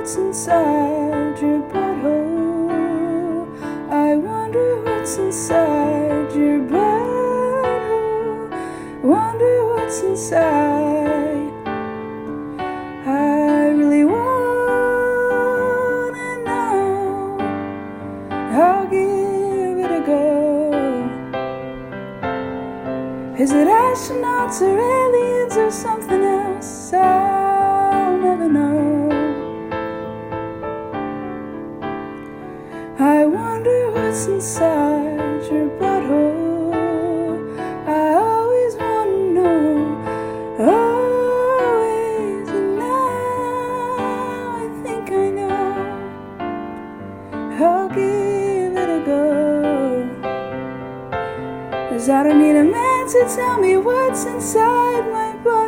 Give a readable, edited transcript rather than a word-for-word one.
what's inside your butthole. I wonder what's inside your butthole. Wonder what's inside. I really wanna know. I'll give it a go. Is it astronauts or aliens or something else? I'll never know. I wonder what's inside your butthole. I always want to know, always, and now I think I know. I'll give it a go. 'Cause I don't need a man to tell me what's inside my body.